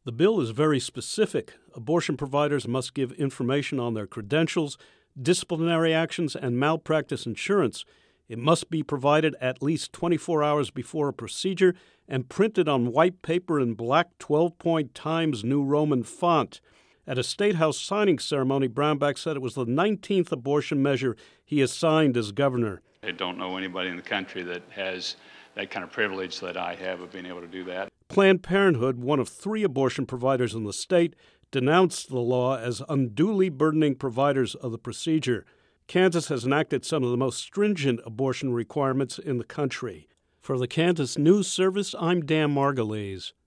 The bill is very specific. Abortion providers must give information on their credentials, disciplinary actions, and malpractice insurance. It must be provided at least 24 hours before a procedure and printed on white paper in black 12-point Times New Roman font. At a State House signing ceremony, Brownback said it was the 19th abortion measure he has signed as governor. I don't know anybody in the country that has that kind of privilege that I have of being able to do that. Planned Parenthood, one of 3 abortion providers in the state, denounced the law as unduly burdening providers of the procedure. Kansas has enacted some of the most stringent abortion requirements in the country. For the Kansas News Service, I'm Dan Margulies.